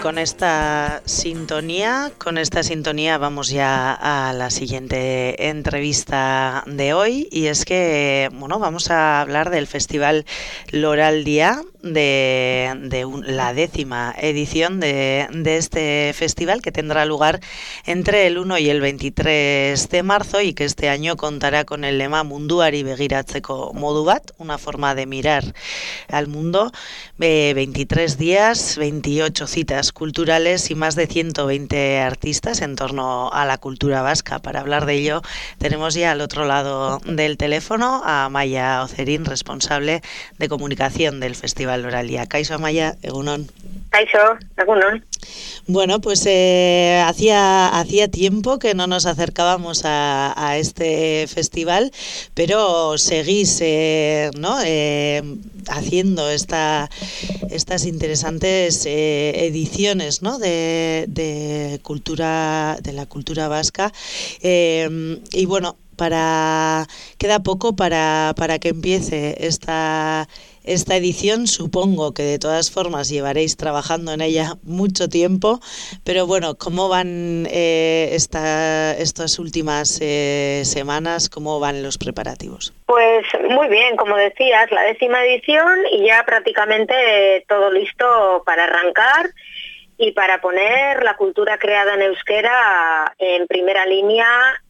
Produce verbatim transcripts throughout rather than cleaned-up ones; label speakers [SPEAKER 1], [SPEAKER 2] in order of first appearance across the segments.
[SPEAKER 1] con esta sintonía, con esta sintonía vamos ya a la siguiente entrevista de hoy, y es que, bueno, vamos a hablar del Festival Loraldia, de, de un, la décima edición de, de este festival, que tendrá lugar entre el uno y el veintitrés de marzo, y que este año contará con el lema Munduari begiratzeko modu bat, una forma de mirar al mundo, eh, veintitrés días, veintiocho citas culturales y más de ciento veinte artistas en torno a la cultura vasca. Para hablar de ello tenemos ya al otro lado del teléfono a Amaia Ocerín, responsable de comunicación del Festival Loraldia. Kaixo, Amaia, egunon.
[SPEAKER 2] Kaixo, egunon.
[SPEAKER 1] Bueno, pues eh, hacía hacía tiempo que no nos acercábamos a, a este festival, pero seguís, eh, ¿no? Eh, haciendo esta estas interesantes eh, ediciones, ¿no? de, de cultura de la cultura vasca, eh, y bueno, para queda poco para para que empiece esta Esta edición. Supongo que de todas formas llevaréis trabajando en ella mucho tiempo, pero bueno, ¿cómo van eh, esta, estas últimas eh, semanas? ¿Cómo van los preparativos?
[SPEAKER 2] Pues muy bien, como decías, la décima edición y ya prácticamente todo listo para arrancar y para poner la cultura creada en euskera en primera línea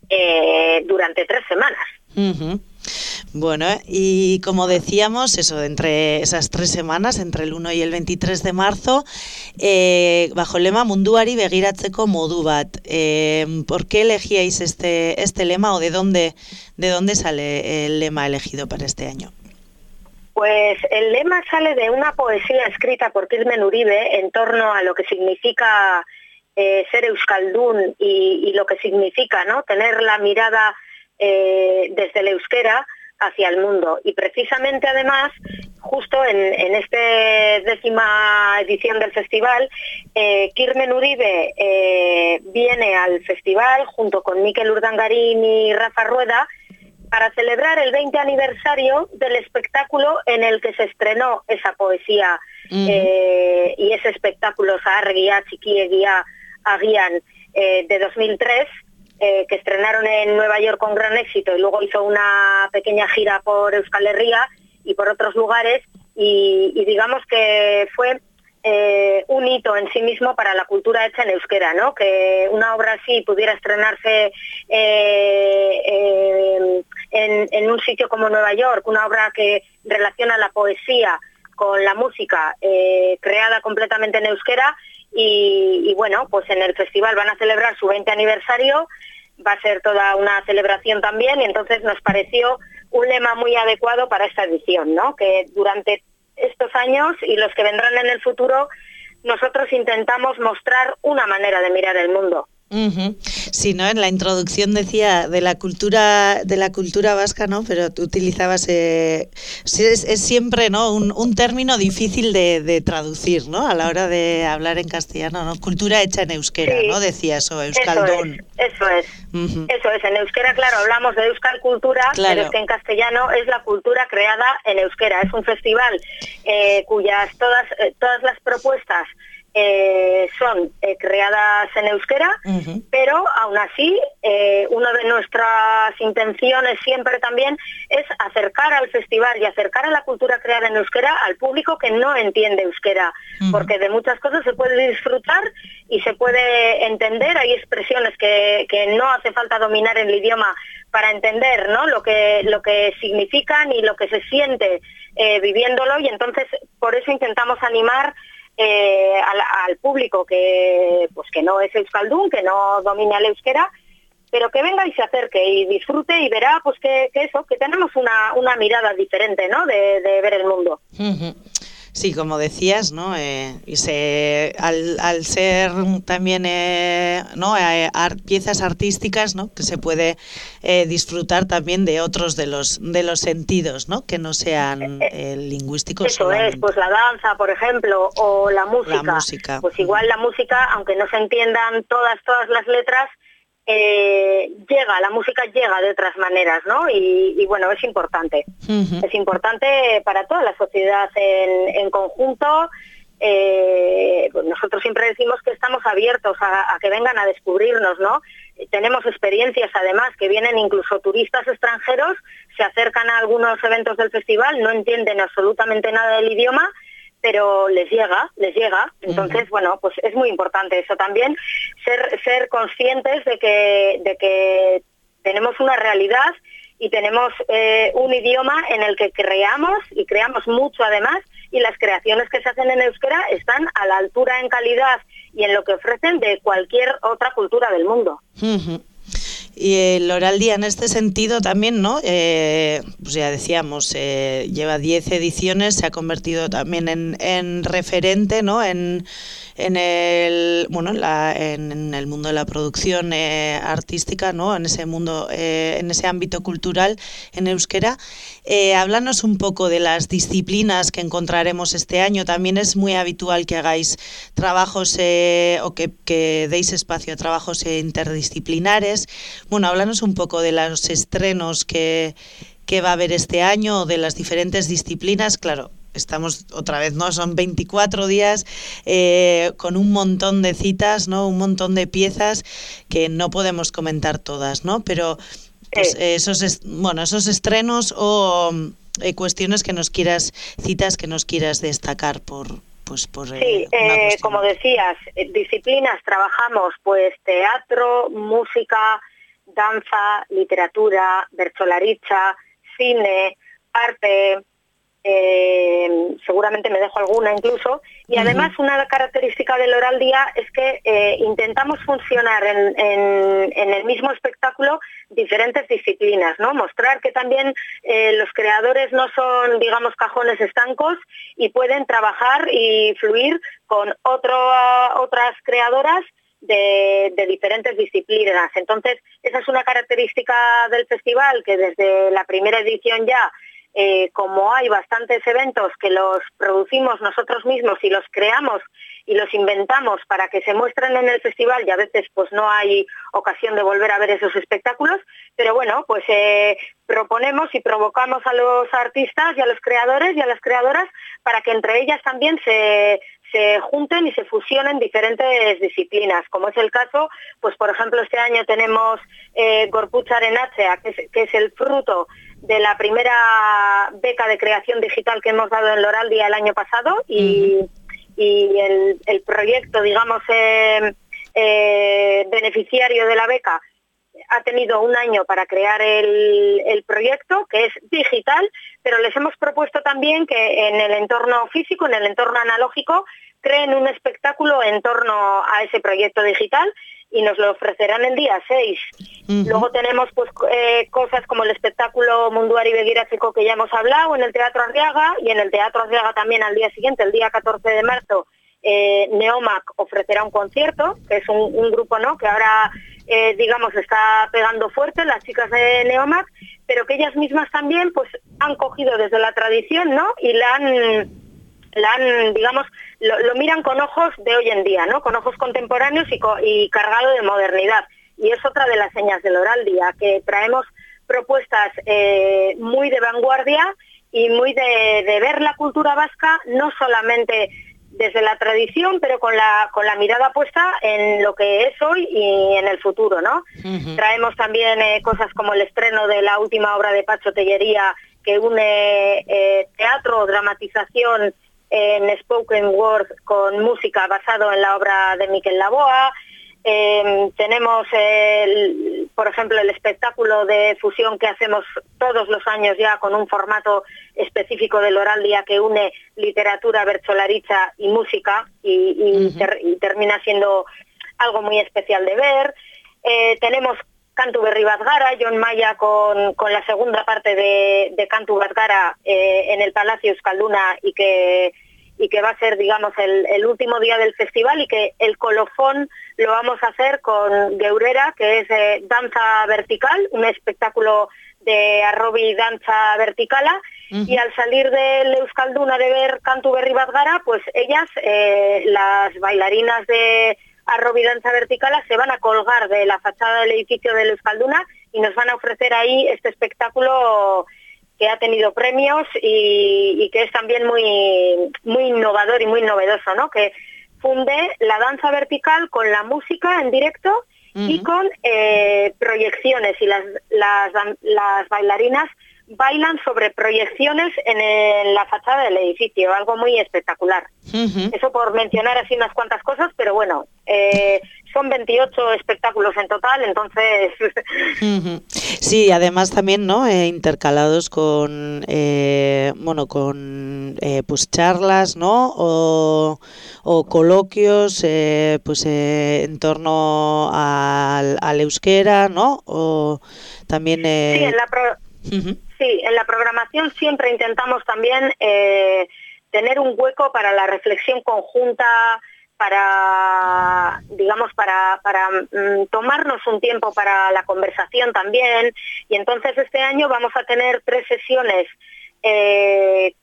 [SPEAKER 2] eh, durante tres semanas.
[SPEAKER 1] Uh-huh. Bueno, y como decíamos, eso, entre esas tres semanas, entre el uno y el veintitrés de marzo, eh, bajo el lema Munduari begiratzeko modu bat. Eh, ¿Por qué elegíais este este lema, o de dónde de dónde sale el lema elegido para este año?
[SPEAKER 2] Pues el lema sale de una poesía escrita por Kirmen Uribe en torno a lo que significa eh, ser euskaldun y, y lo que significa, ¿no?, tener la mirada eh, desde el euskera hacia el mundo. Y precisamente además, justo en, en esta décima edición del festival, eh, Kirmen Uribe eh, viene al festival junto con Mikel Urdangarín y Rafa Rueda para celebrar el veinte aniversario del espectáculo en el que se estrenó esa poesía. Uh-huh. eh, y ese espectáculo Zaharregia Txikiegia Agian eh, de dos mil tres, Eh, que estrenaron en Nueva York con gran éxito, y luego hizo una pequeña gira por Euskal Herria y por otros lugares, y, y digamos que fue eh, un hito en sí mismo para la cultura hecha en euskera, ¿no? Que una obra así pudiera estrenarse eh, eh, en, en un sitio como Nueva York, una obra que relaciona la poesía con la música, eh, creada completamente en euskera. Y, y bueno, pues en el festival van a celebrar su veinte aniversario, va a ser toda una celebración también, y entonces nos pareció un lema muy adecuado para esta edición, ¿no? Que durante estos años y los que vendrán en el futuro, nosotros intentamos mostrar una manera de mirar el mundo.
[SPEAKER 1] Uh-huh. Sí, ¿no? En la introducción decía de la cultura de la cultura vasca, ¿no? Pero tú utilizabas eh, es, es siempre, ¿no?, un, un término difícil de, de traducir, ¿no?, a la hora de hablar en castellano, ¿no? Cultura hecha en euskera, sí, ¿no? Decías, o euskaldun.
[SPEAKER 2] Eso es, eso es. Uh-huh. Eso es. En euskera, claro, hablamos de euskal cultura, claro, pero es que en castellano es la cultura creada en euskera. Es un festival eh, cuyas todas eh, todas las propuestas Eh, son eh, creadas en euskera, uh-huh, pero aún así eh, una de nuestras intenciones siempre también es acercar al festival y acercar a la cultura creada en euskera al público que no entiende euskera, uh-huh, porque de muchas cosas se puede disfrutar y se puede entender. Hay expresiones que, que no hace falta dominar el idioma para entender, ¿no?, lo que lo que significan y lo que se siente eh, viviéndolo, y entonces por eso intentamos animar Eh, al, al público que pues que no es euskaldun, que no domina el euskera, pero que venga y se acerque y disfrute y verá pues que, que eso, que tenemos una, una mirada diferente, ¿no?, de, de ver el mundo.
[SPEAKER 1] Uh-huh. Sí, como decías, ¿no? Eh, y se, al, al ser también eh, ¿no? Eh, art, piezas artísticas, ¿no?, que se puede eh, disfrutar también de otros de los de los sentidos, ¿no?, que no sean eh, lingüísticos.
[SPEAKER 2] Eso solamente. Es, pues la danza, por ejemplo, o la música.
[SPEAKER 1] La música.
[SPEAKER 2] Pues igual la música, aunque no se entiendan todas todas las letras, eh, llega, la música llega de otras maneras, ¿no? Y, y bueno, es importante. Uh-huh. Es importante para toda la sociedad en, en conjunto, eh, pues nosotros siempre decimos que estamos abiertos a, a que vengan a descubrirnos, ¿no? Tenemos experiencias además que vienen incluso turistas extranjeros, se acercan a algunos eventos del festival, no entienden absolutamente nada del idioma, pero les llega, les llega. Entonces, uh-huh. bueno, pues es muy importante eso también, ser, ser conscientes de que, de que tenemos una realidad y tenemos eh, un idioma en el que creamos, y creamos mucho además, y las creaciones que se hacen en euskera están a la altura en calidad y en lo que ofrecen de cualquier otra cultura del mundo.
[SPEAKER 1] Uh-huh. Y el Oraldia en este sentido también, ¿no? Eh, pues ya decíamos, eh, lleva diez ediciones, se ha convertido también en, en referente, ¿no? En, en el bueno, la, en, en el mundo de la producción eh, artística, ¿no? En ese mundo, eh, en ese ámbito cultural en euskera. Eh, háblanos un poco de las disciplinas que encontraremos este año. También es muy habitual que hagáis trabajos eh, o que, que deis espacio a trabajos eh, interdisciplinares. Bueno, háblanos un poco de los estrenos que, que va a haber este año, de las diferentes disciplinas. Claro, estamos otra vez, ¿no? Son veinticuatro días eh, con un montón de citas, ¿no? Un montón de piezas que no podemos comentar todas, ¿no? Pero pues, eh, esos, est- bueno, esos estrenos o eh, cuestiones que nos quieras, citas que nos quieras destacar por... Pues por,
[SPEAKER 2] sí,
[SPEAKER 1] eh, una
[SPEAKER 2] eh, como decías, eh, disciplinas trabajamos pues teatro, música, danza, literatura, bertsolaritza, cine, arte, eh, seguramente me dejo alguna incluso, y además uh-huh. una característica del Oraldia es que eh, intentamos funcionar en, en, en el mismo espectáculo diferentes disciplinas, ¿no? Mostrar que también eh, los creadores no son, digamos, cajones estancos y pueden trabajar y fluir con otro, otras creadoras De, de diferentes disciplinas. Entonces, esa es una característica del festival, que desde la primera edición ya, eh, como hay bastantes eventos que los producimos nosotros mismos y los creamos y los inventamos para que se muestren en el festival, y a veces pues no hay ocasión de volver a ver esos espectáculos, pero bueno, pues eh, proponemos y provocamos a los artistas y a los creadores y a las creadoras para que entre ellas también se se junten y se fusionen diferentes disciplinas, como es el caso, pues por ejemplo este año tenemos eh, Gorputz Arenatzea, que es, que es el fruto de la primera beca de creación digital que hemos dado en Loraldia el año pasado, y, uh-huh. y el, el proyecto, digamos, eh, eh, beneficiario de la beca ha tenido un año para crear el, el proyecto, que es digital, pero les hemos propuesto también que en el entorno físico, en el entorno analógico, creen un espectáculo en torno a ese proyecto digital y nos lo ofrecerán el día seis. Uh-huh. Luego tenemos pues eh, cosas como el espectáculo Munduari Begiratzeko, que ya hemos hablado, en el Teatro Arriaga, y en el Teatro Arriaga también al día siguiente, el día catorce de marzo, eh, Neomac ofrecerá un concierto, que es un, un grupo, ¿no?, que ahora... Eh, digamos, está pegando fuerte, las chicas de Neomac, pero que ellas mismas también pues han cogido desde la tradición, ¿no?, y la han, la han digamos, lo, lo miran con ojos de hoy en día, ¿no?, con ojos contemporáneos y, co- y cargado de modernidad. Y es otra de las señas del Oraldia, que traemos propuestas eh, muy de vanguardia y muy de, de ver la cultura vasca, no solamente desde la tradición, pero con la con la mirada puesta en lo que es hoy y en el futuro, ¿no? Uh-huh. Traemos también eh, cosas como el estreno de la última obra de Pacho Tellería, que une eh, teatro o dramatización en spoken word con música basado en la obra de Miquel Laboa. Eh, tenemos, el, por ejemplo, el espectáculo de fusión que hacemos todos los años ya con un formato específico del Oraldia que une literatura, bertsolaritza y música, y, y, uh-huh. ter, y termina siendo algo muy especial de ver. Eh, tenemos Kantu Berri Bat Gara, Jon Maya con, con la segunda parte de, de Kantu Bat Gara eh, en el Palacio Euskalduna, y que y que va a ser, digamos, el, el último día del festival, y que el colofón lo vamos a hacer con Geurera, que es eh, danza vertical, un espectáculo de arrobi danza verticala, uh-huh. y al salir del Euskalduna de ver Kantu Berri Bat Gara, pues ellas, eh, las bailarinas de arrobi danza verticala, se van a colgar de la fachada del edificio del Euskalduna y nos van a ofrecer ahí este espectáculo que ha tenido premios y, y que es también muy, muy innovador y muy novedoso, ¿no? Que funde la danza vertical con la música en directo uh-huh. y con eh, proyecciones, y las, las, las bailarinas bailan sobre proyecciones en, el, en la fachada del edificio, algo muy espectacular. Uh-huh. Eso por mencionar así unas cuantas cosas, pero bueno, eh, son veintiocho espectáculos en total, entonces...
[SPEAKER 1] Uh-huh. Sí, además también, ¿no? Eh, intercalados con, eh, bueno, con eh, pues charlas, ¿no? O, o coloquios, eh, pues eh, en torno al, al euskera, ¿no? O también... Eh...
[SPEAKER 2] Sí, en la pro... uh-huh. Sí, en la programación siempre intentamos también eh, tener un hueco para la reflexión conjunta, para, digamos, para, para mm, tomarnos un tiempo para la conversación también. Y entonces este año vamos a tener tres sesiones eh,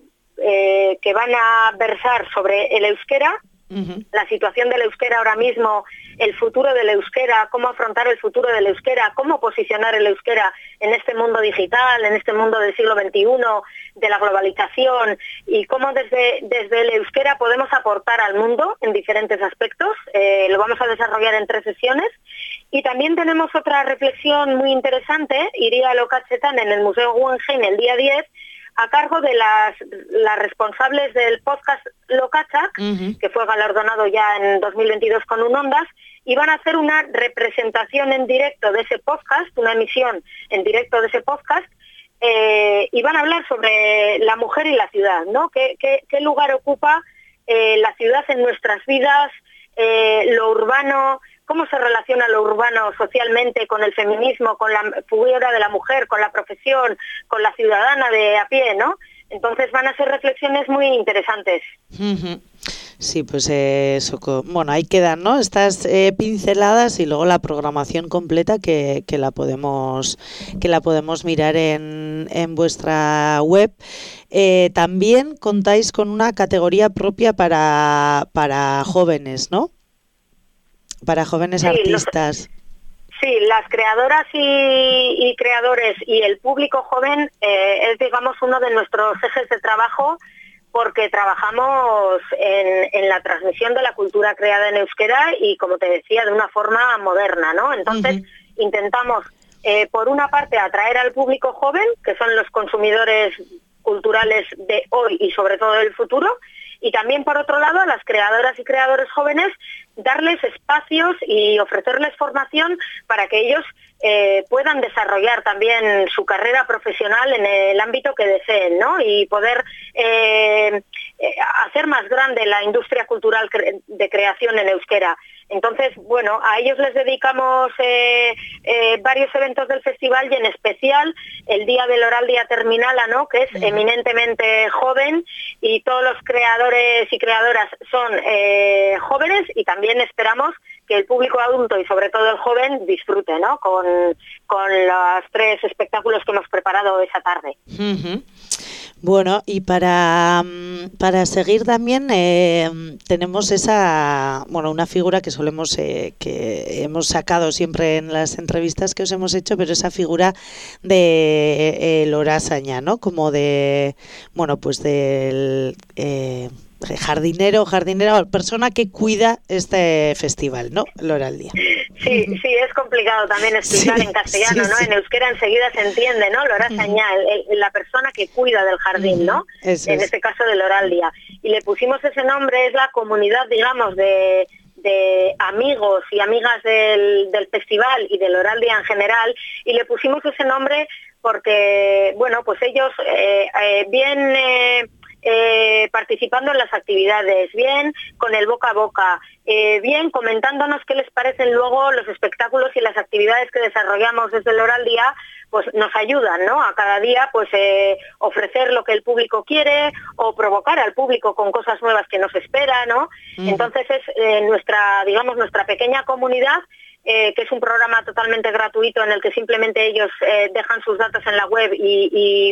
[SPEAKER 2] eh, que van a versar sobre el euskera, uh-huh. la situación del euskera ahora mismo, el futuro del euskera, cómo afrontar el futuro del euskera, cómo posicionar el euskera en este mundo digital, en este mundo del siglo veintiuno, de la globalización, y cómo desde, desde el euskera podemos aportar al mundo en diferentes aspectos. Eh, lo vamos a desarrollar en tres sesiones. Y también tenemos otra reflexión muy interesante, Iría Lokatzetan, en el Museo Guggenheim el día diez, a cargo de las, las responsables del podcast Lokatsak, uh-huh. que fue galardonado ya en dos mil veintidós con un Ondas, y van a hacer una representación en directo de ese podcast, una emisión en directo de ese podcast, eh, y van a hablar sobre la mujer y la ciudad, ¿no? ¿Qué, qué, qué lugar ocupa eh, la ciudad en nuestras vidas, eh, lo urbano, cómo se relaciona lo urbano socialmente con el feminismo, con la figura de la mujer, con la profesión, con la ciudadana de a pie, ¿no? Entonces van a ser reflexiones muy interesantes.
[SPEAKER 1] Uh-huh. Sí, pues eh, eso, bueno, ahí quedan, ¿no? Estas eh, pinceladas y luego la programación completa que, que la podemos que la podemos mirar en, en vuestra web. Eh, también contáis con una categoría propia para, para jóvenes, ¿no? Para jóvenes sí, artistas.
[SPEAKER 2] Los, sí, las creadoras y, y creadores y el público joven eh, es, digamos, uno de nuestros ejes de trabajo, porque trabajamos en, en la transmisión de la cultura creada en euskera y, como te decía, de una forma moderna, ¿no? Entonces, uh-huh. intentamos, eh, por una parte, atraer al público joven, que son los consumidores culturales de hoy y sobre todo del futuro, y también, por otro lado, a las creadoras y creadores jóvenes, darles espacios y ofrecerles formación para que ellos eh, puedan desarrollar también su carrera profesional en el ámbito que deseen, ¿no? Y poder eh, hacer más grande la industria cultural de creación en euskera. Entonces, bueno, a ellos les dedicamos eh, eh, varios eventos del festival, y en especial el Día del Oraldia Terminala, ¿no? Que es eminentemente joven, y todos los creadores y creadoras son eh, jóvenes, y también esperamos que el público adulto y sobre todo el joven disfrute, ¿no? Con, con los tres espectáculos que hemos preparado esa tarde.
[SPEAKER 1] Uh-huh. Bueno, y para, para seguir también eh, tenemos esa, bueno, una figura que solemos, eh, que hemos sacado siempre en las entrevistas que os hemos hecho, pero esa figura de eh, Lorasaña, ¿no? Como de, bueno, pues del eh, jardinero, jardinera, persona que cuida este festival, ¿no? Loraldia.
[SPEAKER 2] Sí, sí, es complicado también explicar sí, en castellano, sí, ¿no? Sí. En euskera enseguida se entiende, ¿no? Lorasaña, uh-huh. la persona que cuida del jardín, ¿no? Eso en es. Este caso de Loraldia. Y le pusimos ese nombre, es la comunidad, digamos, de, de amigos y amigas del, del festival y de Loraldia en general, y le pusimos ese nombre porque, bueno, pues ellos eh, eh, bien... Eh, Eh, participando en las actividades, bien con el boca a boca, eh, bien comentándonos qué les parecen luego los espectáculos y las actividades que desarrollamos desde el Loraldia, pues nos ayudan, ¿no? A cada día pues eh, ofrecer lo que el público quiere o provocar al público con cosas nuevas que nos espera, ¿no? Uh-huh. Entonces es eh, nuestra, digamos, nuestra pequeña comunidad, Eh, que es un programa totalmente gratuito en el que simplemente ellos eh, dejan sus datos en la web y, y,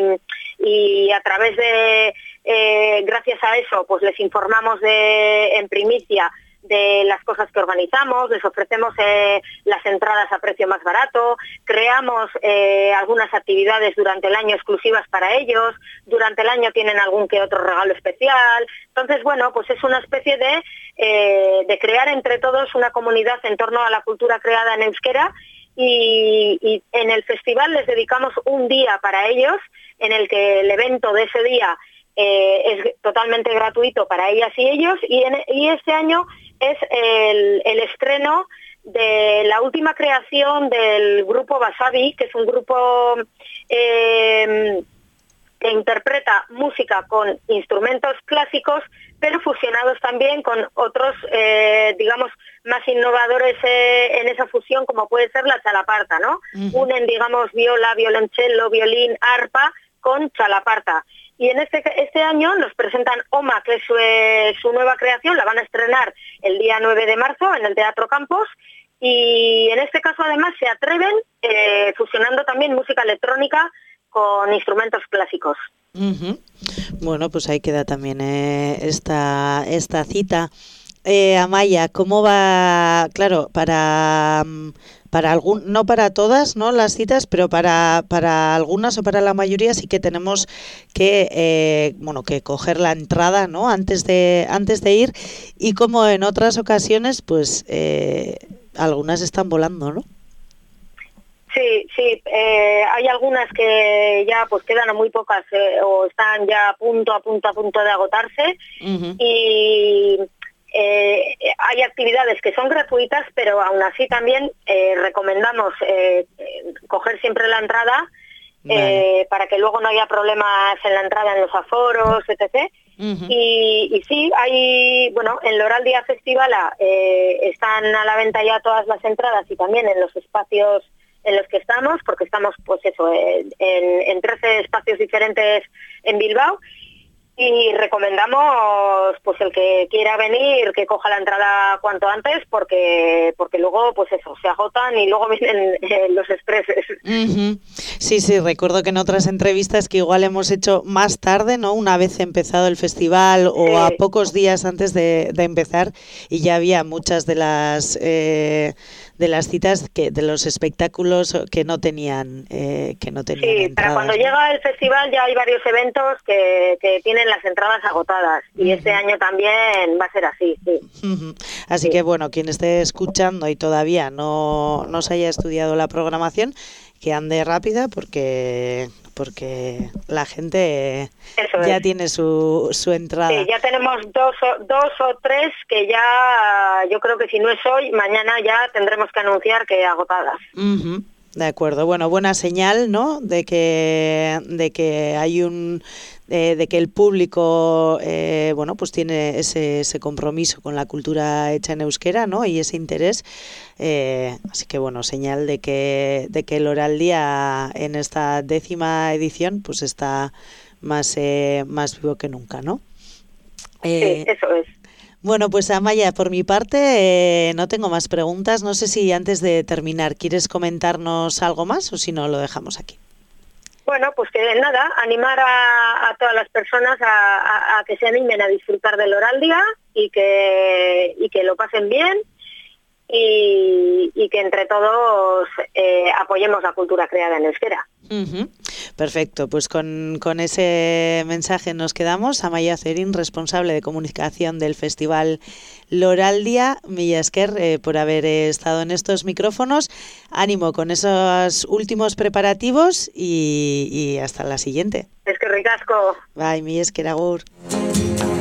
[SPEAKER 2] y a través de, eh, gracias a eso, pues les informamos de, en primicia de las cosas que organizamos, les ofrecemos eh, las entradas a precio más barato, creamos eh, algunas actividades durante el año exclusivas para ellos, durante el año tienen algún que otro regalo especial. Entonces, bueno, pues es una especie de, eh, de crear entre todos una comunidad en torno a la cultura creada en euskera, y, y en el festival les dedicamos un día para ellos, en el que el evento de ese día eh, es totalmente gratuito para ellas y ellos, y, en, y este año es el, el estreno de la última creación del grupo Wasabi, que es un grupo eh, que interpreta música con instrumentos clásicos, pero fusionados también con otros, eh, digamos, más innovadores eh, en esa fusión, como puede ser la chalaparta, ¿no? Uh-huh. Unen, digamos, viola, violoncello, violín, arpa con chalaparta. Y en este este año nos presentan Oma, que es su, eh, su nueva creación, la van a estrenar el día nueve de marzo en el Teatro Campos, y en este caso además se atreven eh, fusionando también música electrónica con instrumentos clásicos.
[SPEAKER 1] Uh-huh. Bueno, pues ahí queda también eh, esta, esta cita. Eh, Amaya, ¿cómo va? Claro, para... Para algún, no para todas, ¿no?, las citas, pero para, para algunas o para la mayoría sí que tenemos que eh, bueno que coger la entrada, ¿no?, antes de antes de ir, y como en otras ocasiones, pues eh, algunas están volando, ¿no?
[SPEAKER 2] Sí, sí, eh, hay algunas que ya pues quedan a muy pocas eh, o están ya a punto, a punto, a punto de agotarse. Uh-huh. y Eh, hay actividades que son gratuitas, pero aún así también eh, recomendamos eh, coger siempre la entrada, vale. eh, para que luego no haya problemas en la entrada en los aforos, etcétera. Uh-huh. Y, y sí, hay, bueno, en Loraldia Festivala eh, están a la venta ya todas las entradas, y también en los espacios en los que estamos, porque estamos, pues eso, en, en trece espacios diferentes en Bilbao. Y recomendamos, pues el que quiera venir, que coja la entrada cuanto antes, porque porque luego, pues eso, se agotan y luego vienen eh, los expreses.
[SPEAKER 1] Uh-huh. Sí, sí, recuerdo que en otras entrevistas que igual hemos hecho más tarde, ¿no?, una vez empezado el festival, o sí, a pocos días antes de, de empezar, y ya había muchas de las eh, de las citas, que de los espectáculos que no tenían eh, que no tenían
[SPEAKER 2] sí,
[SPEAKER 1] entradas,
[SPEAKER 2] para cuando
[SPEAKER 1] ¿no?
[SPEAKER 2] llega el festival ya hay varios eventos que, que tienen las entradas agotadas, y uh-huh. este año también va a ser así, sí.
[SPEAKER 1] Uh-huh. Así
[SPEAKER 2] sí.
[SPEAKER 1] que bueno, quien esté escuchando y todavía no, no se haya estudiado la programación, que ande rápida, porque porque la gente Eso ya es. tiene su, su entrada.
[SPEAKER 2] Sí, ya tenemos dos o, dos o tres que ya, yo creo que si no es hoy, mañana ya tendremos que anunciar que agotadas.
[SPEAKER 1] Uh-huh. De acuerdo, bueno, buena señal, ¿no?, de que de que hay un eh, de que el público eh, bueno, pues tiene ese ese compromiso con la cultura hecha en euskera, ¿no?, y ese interés, eh, así que bueno, señal de que de que el Loraldia en esta décima edición pues está más eh, más vivo que nunca, ¿no?
[SPEAKER 2] Eh, sí, eso es.
[SPEAKER 1] Bueno, pues Amaya, por mi parte eh, no tengo más preguntas. No sé si antes de terminar quieres comentarnos algo más, o si no, lo dejamos aquí.
[SPEAKER 2] Bueno, pues que nada, animar a, a todas las personas a, a, a que se animen a disfrutar del Loraldia, y que, y que lo pasen bien, y, y que entre todos eh, apoyemos la cultura creada en euskera.
[SPEAKER 1] Uh-huh. Perfecto, pues con, con ese mensaje nos quedamos. Amaya Cerín, responsable de comunicación del Festival Loraldia, mila esker eh, por haber estado en estos micrófonos. Ánimo con esos últimos preparativos, y, y hasta la siguiente.
[SPEAKER 2] Es que ricasco.
[SPEAKER 1] Bai, mila esker, agur.